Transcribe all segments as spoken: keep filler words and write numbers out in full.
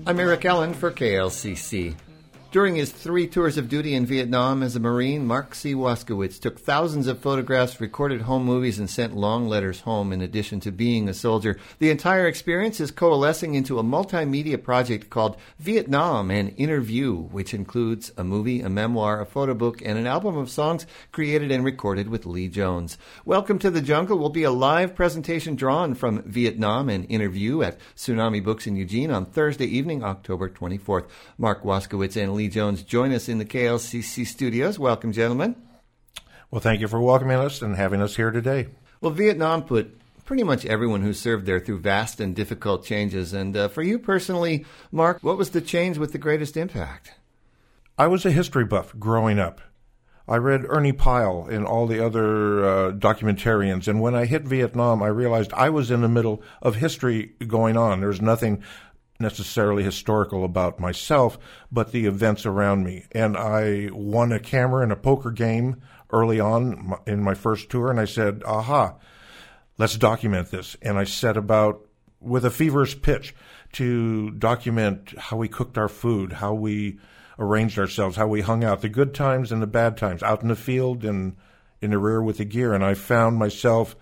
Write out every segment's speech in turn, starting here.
I'm Eric Allen for K L C C. During his three tours of duty in Vietnam as a Marine, Mark C. Waskowitz took thousands of photographs, recorded home movies, and sent long letters home in addition to being a soldier. The entire experience is coalescing into a multimedia project called Vietnam, an Interview, which includes a movie, a memoir, a photo book, and an album of songs created and recorded with Lee Jones. Welcome to the Jungle will be a live presentation drawn from Vietnam, an Interview at Tsunami Books in Eugene on Thursday evening, October twenty-fourth. Mark Waskowitz and Lee Jones join us in the K L C C studios. Welcome, gentlemen. Well, thank you for welcoming us and having us here today. Well, Vietnam put pretty much everyone who served there through vast and difficult changes. And uh, for you personally, Mark, what was the change with the greatest impact? I was a history buff growing up. I read Ernie Pyle and all the other uh, documentarians, and when I hit Vietnam, I realized I was in the middle of history going on. There's nothing necessarily historical about myself, but the events around me. And I won a camera in a poker game early on in my first tour, and I said, aha, let's document this. And I set about, with a feverish pitch, to document how we cooked our food, how we arranged ourselves, how we hung out, the good times and the bad times, out in the field and in the rear with the gear. And I found myself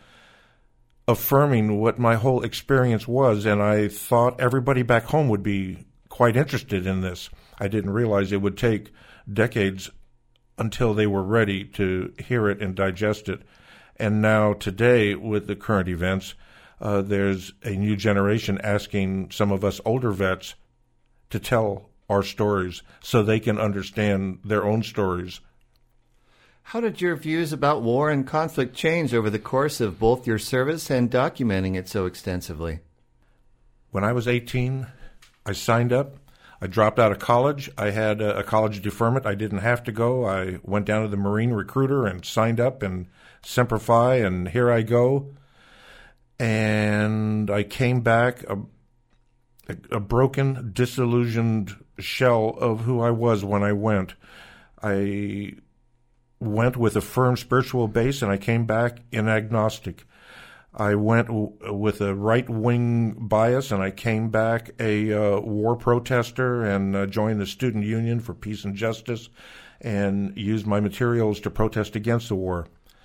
affirming what my whole experience was, and I thought everybody back home would be quite interested in this. I didn't realize it would take decades until they were ready to hear it and digest it. And now today, with the current events, uh, there's a new generation asking some of us older vets to tell our stories so they can understand their own stories. How did your views about war and conflict change over the course of both your service and documenting it so extensively? When I was eighteen, I signed up. I dropped out of college. I had a, a college deferment. I didn't have to go. I went down to the Marine recruiter and signed up and Semper Fi, and here I go. And I came back a, a, a broken, disillusioned shell of who I was when I went. I went with a firm spiritual base, and I came back an agnostic. I went w- with a right-wing bias, and I came back a uh, war protester and uh, joined the Student Union for Peace and Justice and used my materials to protest against the war.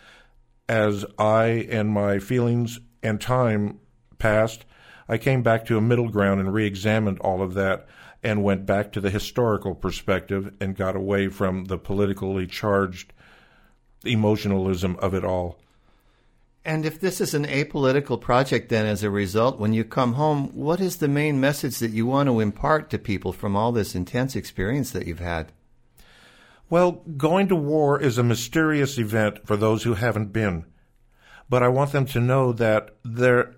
As I and my feelings and time passed, I came back to a middle ground and re-examined all of that and went back to the historical perspective and got away from the politically charged emotionalism of it all. And if this is an apolitical project, then as a result, when you come home, what is the main message that you want to impart to people from all this intense experience that you've had? Well, going to war is a mysterious event for those who haven't been. But I want them to know that there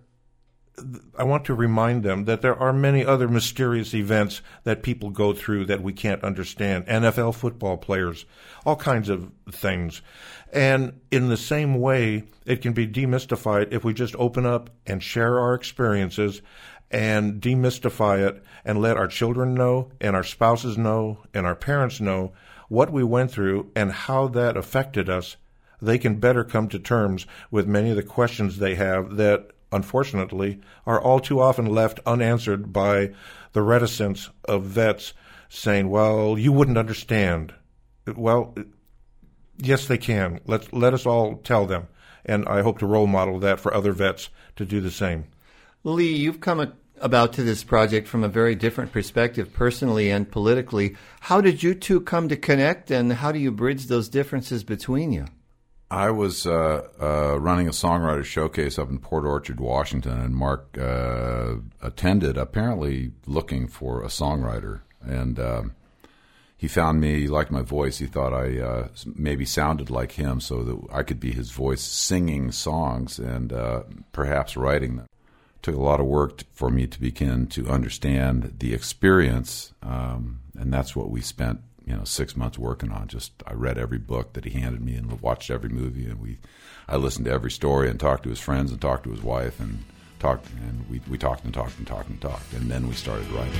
I want to remind them that there are many other mysterious events that people go through that we can't understand. N F L football players, all kinds of things. And in the same way, it can be demystified if we just open up and share our experiences and demystify it and let our children know and our spouses know and our parents know what we went through and how that affected us. They can better come to terms with many of the questions they have that, unfortunately, are all too often left unanswered by the reticence of vets saying, well, you wouldn't understand. Well, yes, they can. Let's, let us all tell them. And I hope to role model that for other vets to do the same. Lee, you've come a, about to this project from a very different perspective, personally and politically. How did you two come to connect, and how do you bridge those differences between you? I was uh, uh, running a songwriter showcase up in Port Orchard, Washington, and Mark uh, attended, apparently looking for a songwriter. And uh, he found me, he liked my voice. He thought I uh, maybe sounded like him so that I could be his voice singing songs and uh, perhaps writing them. It took a lot of work t- for me to begin to understand the experience, um, and that's what we spent you know, six months working on. Just I read every book that he handed me and watched every movie, and we, I listened to every story and talked to his friends and talked to his wife and talked, and we we talked and talked and talked and talked, and then we started writing.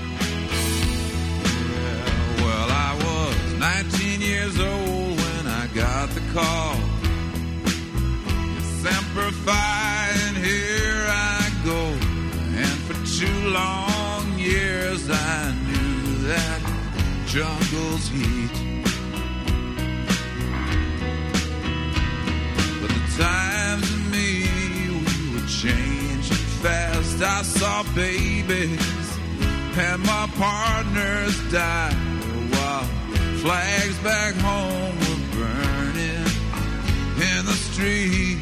Yeah, well, I was nineteen years old when I got the call. Semper Fi, and here I go, and for two long years I jungle's heat. But the times in me, we were changing fast. I saw babies and my partners die, while flags back home were burning in the street.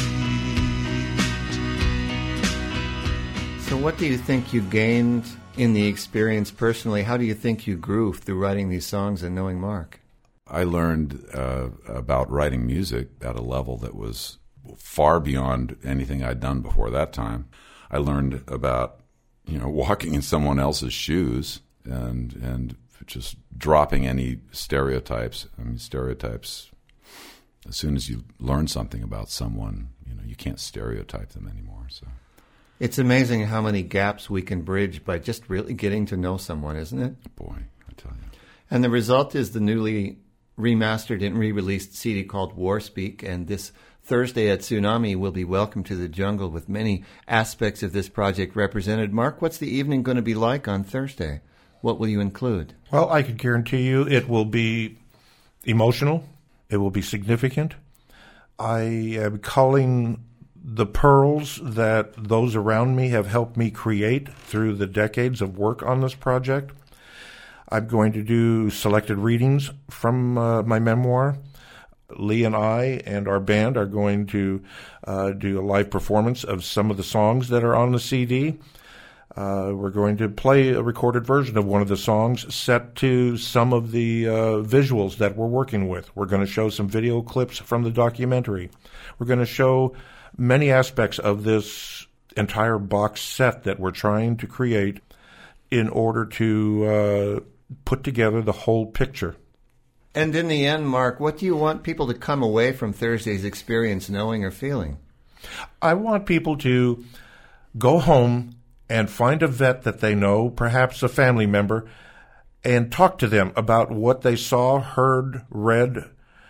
So what do you think you gained in the experience personally? How do you think you grew through writing these songs and knowing Mark? I learned uh, about writing music at a level that was far beyond anything I'd done before that time. I learned about, you know, walking in someone else's shoes and and just dropping any stereotypes. I mean, stereotypes, as soon as you learn something about someone, you know, you can't stereotype them anymore. So it's amazing how many gaps we can bridge by just really getting to know someone, isn't it? Boy, I tell you. And the result is the newly remastered and re-released C D called War Speak, and this Thursday at Tsunami will be Welcome to the Jungle with many aspects of this project represented. Mark, what's the evening going to be like on Thursday? What will you include? Well, I can guarantee you it will be emotional. It will be significant. I am culling the pearls that those around me have helped me create through the decades of work on this project. I'm going to do selected readings from uh, my memoir. Lee and I and our band are going to uh, do a live performance of some of the songs that are on the C D. Uh, we're going to play a recorded version of one of the songs set to some of the uh, visuals that we're working with. We're going to show some video clips from the documentary. We're going to show many aspects of this entire box set that we're trying to create in order to uh, put together the whole picture. And in the end, Mark, what do you want people to come away from Thursday's experience knowing or feeling? I want people to go home and find a vet that they know, perhaps a family member, and talk to them about what they saw, heard, read,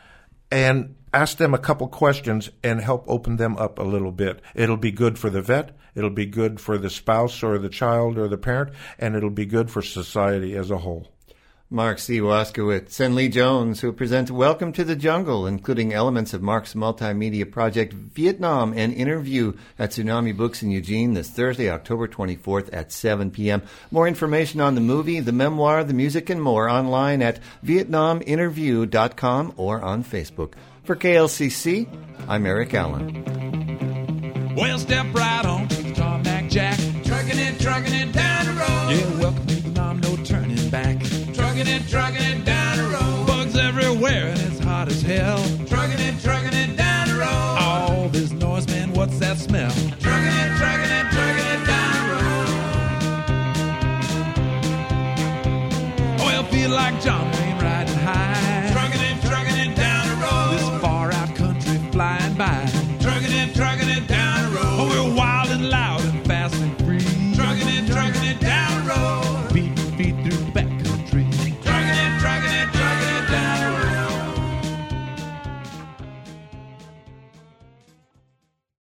and ask them a couple questions and help open them up a little bit. It'll be good for the vet, it'll be good for the spouse or the child or the parent, and it'll be good for society as a whole. Mark C. Waskowitz and Lee Jones, who present Welcome to the Jungle, including elements of Mark's multimedia project Vietnam and Interview at Tsunami Books in Eugene this Thursday, October twenty-fourth at seven p.m. More information on the movie, the memoir, the music, and more online at vietnam interview dot com or on Facebook. For K L C C, I'm Eric Allen. Well, step right on to the tarmac, Jack. Trucking it, trucking it down the road. Yeah, welcome to Vietnam, no turning back. Trucking it, trucking it down the road. Bugs everywhere and it's hot as hell. Trucking it, trucking it down the road. All this noise, man, what's that smell?